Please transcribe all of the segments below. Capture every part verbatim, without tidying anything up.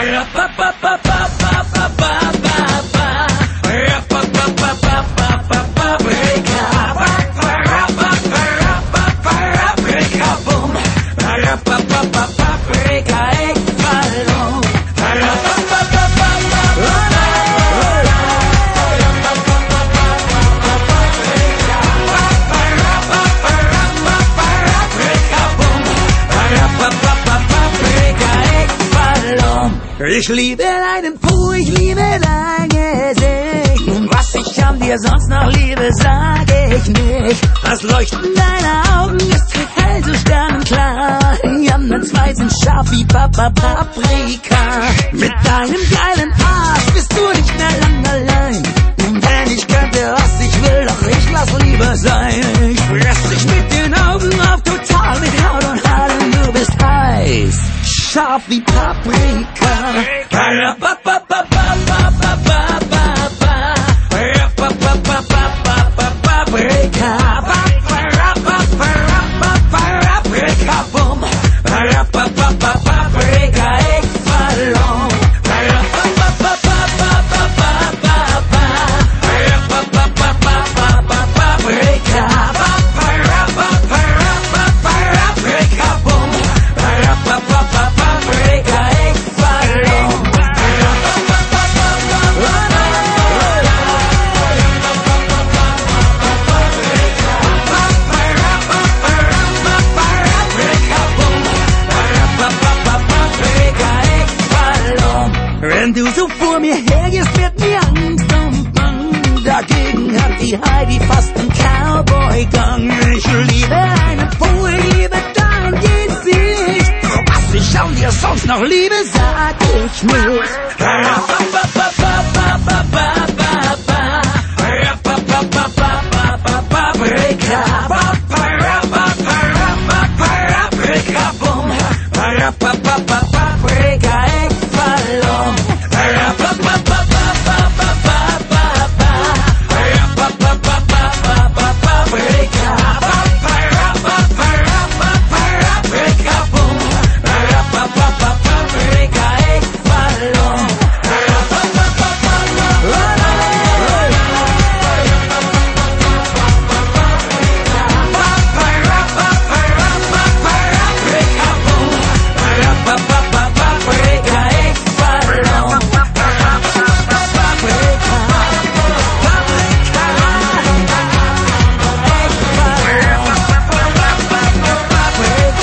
Ich liebe deinen Po, ich liebe dein Gesicht. Und was ich an dir sonst noch liebe, sage ich nicht. Das Leuchten deiner Augen ist so hell, so sternenklar. Die anderen zwei sind scharf wie Papa Paprika. Mit deinem geilen Arsch bist du nicht mehr lang allein. Und wenn ich könnte, was ich will, doch ich lass lieber sein. Ich fress dich mit den Augen auf, total mit Haut und Haaren, du bist heiß. Scharf wie Paprika. Wenn du so vor mir hergehst, wird mir Angst und Bang. Dagegen hat die Heidi fast einen Cowboy-Gang. Ich liebe deine Po, ich liebe dein Gesicht. Was ich an dir sonst noch liebe, sag ich nicht.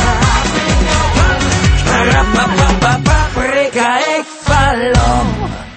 Paprika, ik val om.